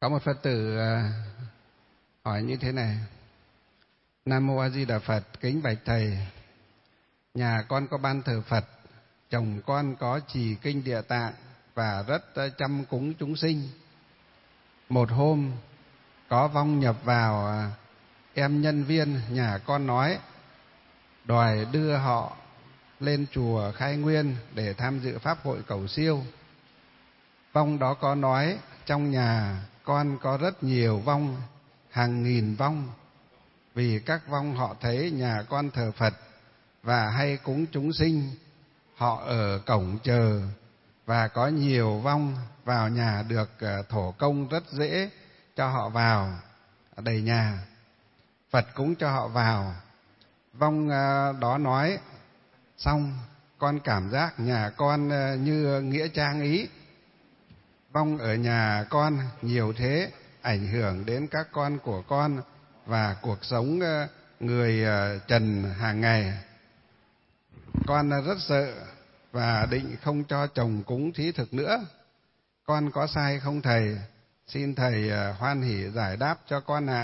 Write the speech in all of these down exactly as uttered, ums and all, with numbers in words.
Có một Phật tử hỏi như thế này: Nam Mô A Di Đà Phật, kính bạch thầy, nhà con có ban thờ Phật, chồng con có trì kinh Địa Tạng và rất chăm cúng chúng sinh. Một hôm có vong nhập vào, em nhân viên nhà con nói đòi đưa họ lên chùa Khai Nguyên để tham dự pháp hội cầu siêu. Vong đó có nói trong nhà con có rất nhiều vong, hàng nghìn vong, vì các vong họ thấy nhà con thờ Phật và hay cúng chúng sinh, họ ở cổng chờ, và có nhiều vong vào nhà được thổ công rất dễ cho họ vào, đầy nhà. Phật cúng cho họ vào. Vong đó nói xong, con cảm giác nhà con như nghĩa trang ý. Vong ở nhà con nhiều thế, ảnh hưởng đến các con của con và cuộc sống người trần hàng ngày. Con rất sợ và định không cho chồng cúng thí thực nữa. Con có sai không thầy? Xin thầy hoan hỷ giải đáp cho con ạ.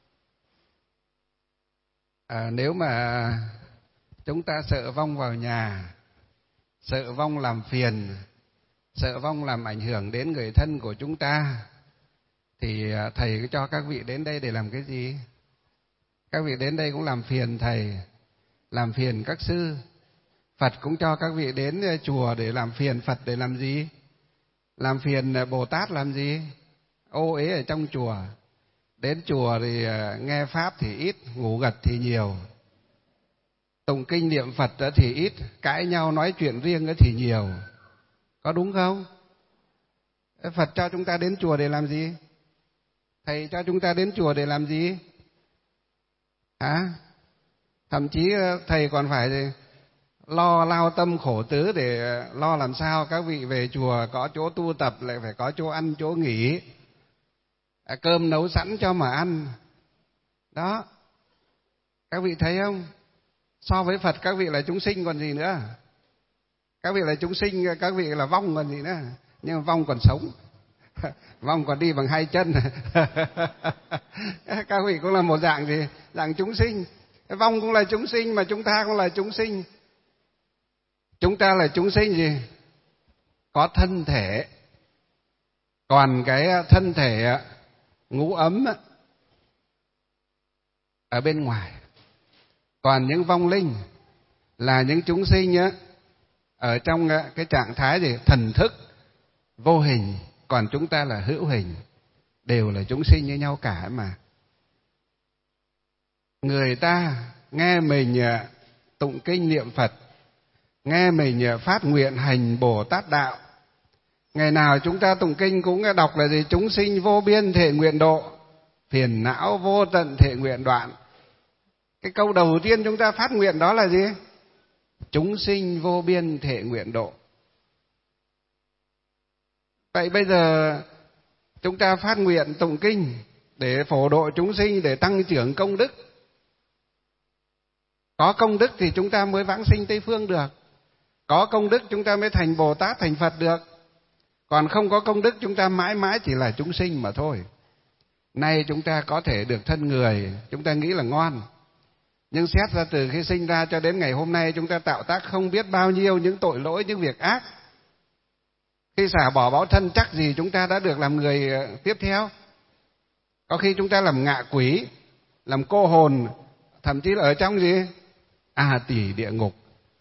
À, nếu mà chúng ta sợ vong vào nhà, sợ vong làm phiền, sợ vong làm ảnh hưởng đến người thân của chúng ta, thì thầy cho các vị đến đây để làm cái gì? Các vị đến đây cũng làm phiền thầy, làm phiền các sư. Phật cũng cho các vị đến chùa để làm phiền Phật để làm gì? Làm phiền Bồ Tát làm gì? Ô ế ở trong chùa. Đến chùa thì nghe Pháp thì ít, ngủ gật thì nhiều. Tụng kinh niệm Phật thì ít, cãi nhau nói chuyện riêng thì nhiều. Có đúng không? Phật cho chúng ta đến chùa để làm gì? Thầy cho chúng ta đến chùa để làm gì? Hả? Thậm chí thầy còn phải lo lao tâm khổ tứ để lo làm sao các vị về chùa có chỗ tu tập, lại phải có chỗ ăn chỗ nghỉ, à, cơm nấu sẵn cho mà ăn. Đó, các vị thấy không? So với Phật các vị là chúng sinh còn gì nữa. Các vị là chúng sinh, các vị là vong còn gì nữa. Nhưng mà vong còn sống, vong còn đi bằng hai chân. Các vị cũng là một dạng gì? Dạng chúng sinh. Vong cũng là chúng sinh, mà chúng ta cũng là chúng sinh. Chúng ta là chúng sinh gì? Có thân thể. Còn cái thân thể ngũ ấm ở bên ngoài. Còn những vong linh là những chúng sinh ở trong cái trạng thái gì? Thần thức vô hình. Còn chúng ta là hữu hình. Đều là chúng sinh như nhau cả mà. Người ta nghe mình tụng kinh niệm Phật, nghe mình phát nguyện hành Bồ Tát đạo. Ngày nào chúng ta tụng kinh cũng đọc là gì? Chúng sinh vô biên thệ nguyện độ, phiền não vô tận thệ nguyện đoạn. Cái câu đầu tiên chúng ta phát nguyện đó là gì? Chúng sinh vô biên thệ nguyện độ. Vậy bây giờ chúng ta phát nguyện tụng kinh để phổ độ chúng sinh, để tăng trưởng công đức. Có công đức thì chúng ta mới vãng sinh Tây Phương được. Có công đức chúng ta mới thành Bồ Tát, thành Phật được. Còn không có công đức chúng ta mãi mãi chỉ là chúng sinh mà thôi. Nay chúng ta có thể được thân người, chúng ta nghĩ là ngon. Nhưng xét ra từ khi sinh ra cho đến ngày hôm nay, chúng ta tạo tác không biết bao nhiêu những tội lỗi, những việc ác. Khi xả bỏ báo thân chắc gì chúng ta đã được làm người tiếp theo. Có khi chúng ta làm ngạ quỷ, làm cô hồn, thậm chí là ở trong gì? A tỳ địa ngục.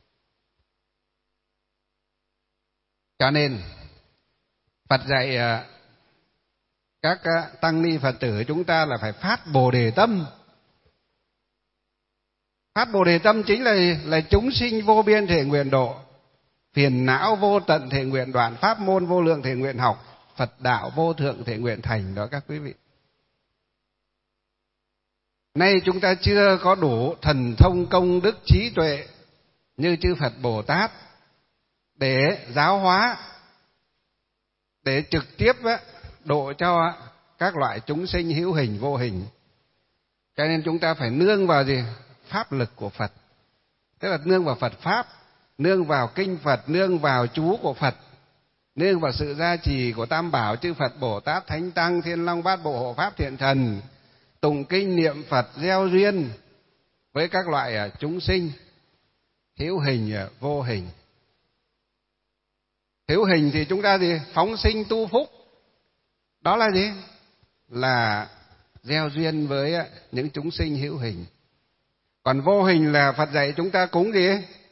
Cho nên Phật dạy các tăng ni Phật tử chúng ta là phải phát Bồ Đề tâm. Phát Bồ Đề tâm chính là là chúng sinh vô biên thể nguyện độ, phiền não vô tận thể nguyện đoạn, pháp môn vô lượng thể nguyện học, Phật đạo vô thượng thể nguyện thành đó các quý vị. Nay chúng ta chưa có đủ thần thông công đức trí tuệ như chư Phật Bồ Tát để giáo hóa, để trực tiếp độ cho các loại chúng sinh hữu hình vô hình. Cho nên chúng ta phải nương vào gì? Pháp lực của Phật. Tức là nương vào Phật Pháp, nương vào kinh Phật, nương vào chú của Phật nương vào sự gia trì của Tam Bảo, chư Phật, Bồ Tát, Thánh Tăng, Thiên Long, Bát Bộ, Hộ Pháp, Thiện Thần, tụng kinh niệm Phật, gieo duyên với các loại chúng sinh hữu hình, vô hình. Hữu hình thì chúng ta gì? Phóng sinh tu phúc. Đó là gì? Là gieo duyên với những chúng sinh hữu hình. Còn vô hình là Phật dạy chúng ta cúng gì?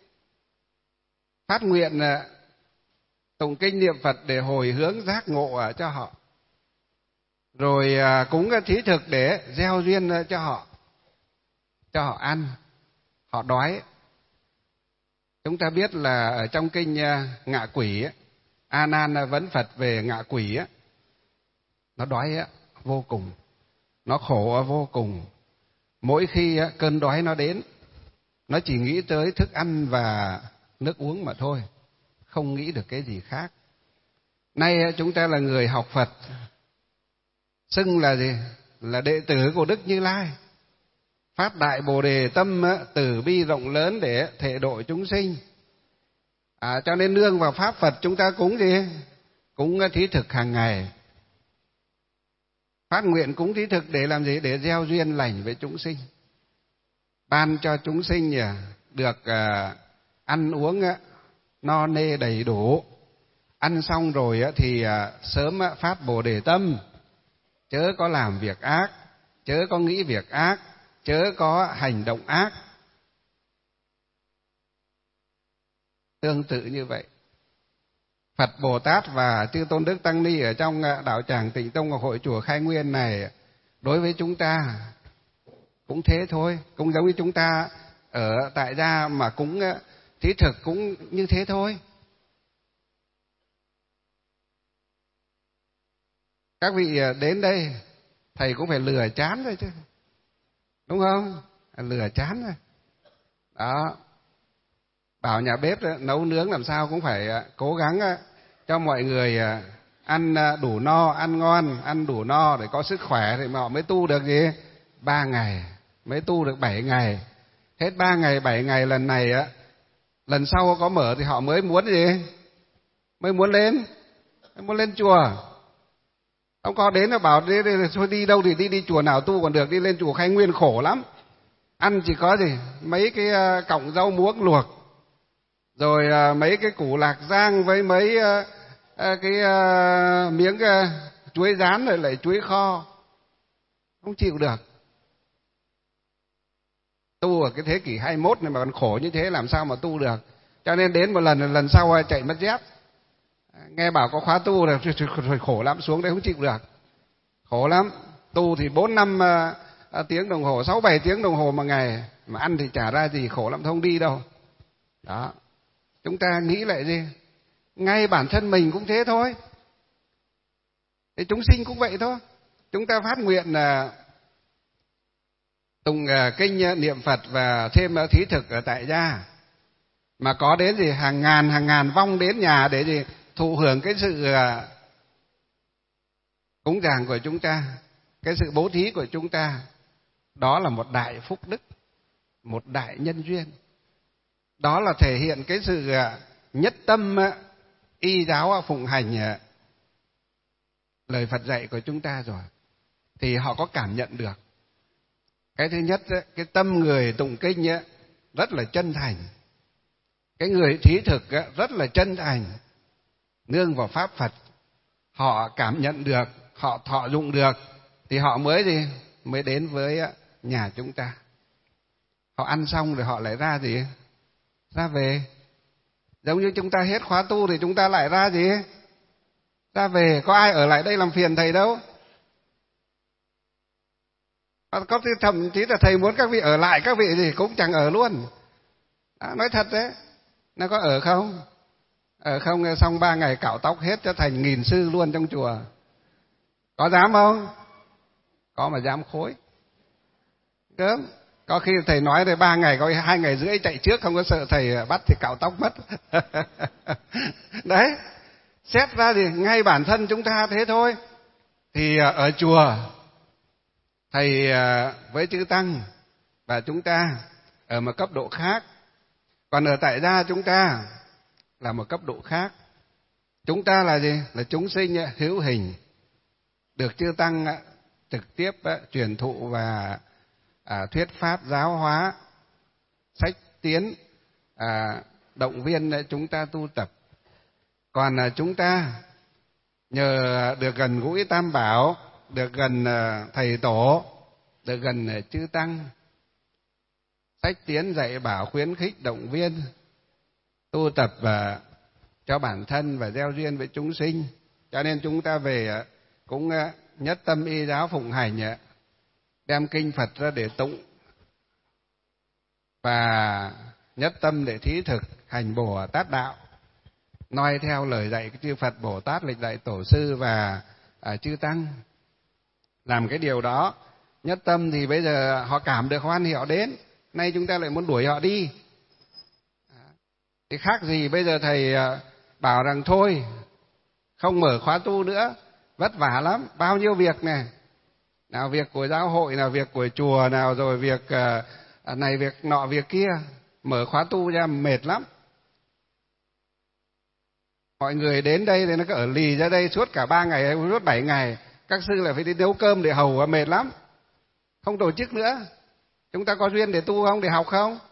Phát nguyện tụng kinh niệm Phật để hồi hướng giác ngộ cho họ. Rồi cúng thí thực để gieo duyên cho họ, cho họ ăn, họ đói. Chúng ta biết là ở trong kinh Ngạ Quỷ, A Nan vấn Phật về ngạ quỷ, nó đói vô cùng, nó khổ vô cùng. Mỗi khi cơn đói nó đến, nó chỉ nghĩ tới thức ăn và nước uống mà thôi, không nghĩ được cái gì khác. Nay chúng ta là người học Phật, xưng là gì? Là đệ tử của Đức Như Lai, phát đại Bồ Đề tâm từ bi rộng lớn để thể độ chúng sinh. À, cho nên nương vào pháp Phật chúng ta cúng gì? Cúng thí thực hàng ngày. Phát nguyện cúng thí thực để làm gì? Để gieo duyên lành với chúng sinh, ban cho chúng sinh được ăn uống no nê đầy đủ. Ăn xong rồi thì sớm phát Bồ Đề tâm, chớ có làm việc ác, chớ có nghĩ việc ác, chớ có hành động ác. Tương tự như vậy, Phật Bồ Tát và chư tôn đức tăng ni ở trong đạo tràng Tịnh Tông Ngọc Hội chùa Khai Nguyên này, đối với chúng ta cũng thế thôi, cũng giống như chúng ta ở tại gia mà cúng thí thực cũng như thế thôi. Các vị đến đây thầy cũng phải lừa chán thôi chứ, đúng không? Lừa chán rồi đó. Bảo nhà bếp nấu nướng làm sao cũng phải cố gắng cho mọi người ăn đủ no, ăn ngon, ăn đủ no để có sức khỏe thì họ mới tu được gì? Ba ngày, mới tu được bảy ngày. Hết ba ngày, bảy ngày lần này á, lần sau có mở thì họ mới muốn gì? Mới muốn lên, mới muốn lên chùa. Ông có đến là bảo đi, đi, thôi đi đâu thì đi, đi chùa nào tu còn được, đi lên chùa Khai Nguyên khổ lắm. Ăn chỉ có gì? Mấy cái cọng rau muống luộc, rồi mấy cái củ lạc rang với mấy cái miếng chuối rán rồi lại chuối kho. Không chịu được. Tu ở cái thế kỷ hai mươi mốt này mà còn khổ như thế làm sao mà tu được. Cho nên đến một lần, lần sau chạy mất dép. Nghe bảo có khóa tu rồi, rồi khổ lắm, xuống đây không chịu được. Khổ lắm. Tu thì bốn năm tiếng đồng hồ, sáu bảy tiếng đồng hồ một ngày, mà ăn thì chả ra gì, khổ lắm, không đi đâu. Đó. Chúng ta nghĩ lại gì? Ngay bản thân mình cũng thế thôi. Thì chúng sinh cũng vậy thôi. Chúng ta phát nguyện là tụng kinh niệm Phật và thêm thí thực ở tại gia, mà có đến gì hàng ngàn hàng ngàn vong đến nhà để gì thụ hưởng cái sự cúng dường của chúng ta, cái sự bố thí của chúng ta. Đó là một đại phúc đức, một đại nhân duyên. Đó là thể hiện cái sự nhất tâm y giáo phụng hành lời Phật dạy của chúng ta rồi. Thì họ có cảm nhận được. Cái thứ nhất, cái tâm người tụng kinh rất là chân thành. Cái người thí thực rất là chân thành. Nương vào pháp Phật, họ cảm nhận được, họ thọ dụng được, thì họ mới gì? Mới đến với nhà chúng ta. Họ ăn xong rồi họ lại ra gì? Ra về. Giống như chúng ta hết khóa tu thì chúng ta lại ra gì? Ra về. Có ai ở lại đây làm phiền thầy đâu. Có thậm chí là thầy muốn các vị ở lại, các vị gì cũng chẳng ở luôn. Đó, nói thật đấy. Nó có ở không? Ở không xong ba ngày cạo tóc hết cho thành nghìn sư luôn trong chùa. Có dám không? Có mà dám khối. Đúng. Có khi thầy nói rồi ba ngày, có hai ngày rưỡi chạy trước, không có sợ thầy bắt thì cạo tóc mất. Đấy. Xét ra thì ngay bản thân chúng ta thế thôi. Thì ở chùa, thầy với chư tăng và chúng ta ở một cấp độ khác. Còn ở tại gia chúng ta là một cấp độ khác. Chúng ta là gì? Là chúng sinh hữu hình, được chư tăng trực tiếp truyền thụ và à, thuyết pháp giáo hóa, sách tiến, à, động viên chúng ta tu tập. Còn là chúng ta nhờ được gần gũi Tam Bảo, được gần thầy tổ, được gần chư tăng, sách tiến dạy bảo khuyến khích động viên tu tập và cho bản thân và gieo duyên với chúng sinh, cho nên chúng ta về cũng nhất tâm y giáo phụng hành, đem kinh Phật ra để tụng và nhất tâm để thí thực hành Bồ Tát đạo, noi theo lời dạy của chư Phật Bồ Tát, lịch đại tổ sư và à, chư tăng. Làm cái điều đó nhất tâm thì bây giờ họ cảm được hoan hỉ họ đến, nay chúng ta lại muốn đuổi họ đi. Thì khác gì bây giờ thầy bảo rằng thôi không mở khóa tu nữa, vất vả lắm, bao nhiêu việc này, nào việc của giáo hội, nào việc của chùa, nào rồi việc này việc nọ việc kia, mở khóa tu ra mệt lắm. Mọi người đến đây thì nó cứ ở lì ra đây suốt cả ba ngày, suốt bảy ngày, các sư lại phải đi nấu cơm để hầu, mệt lắm, không tổ chức nữa. Chúng ta có duyên để tu không, để học không?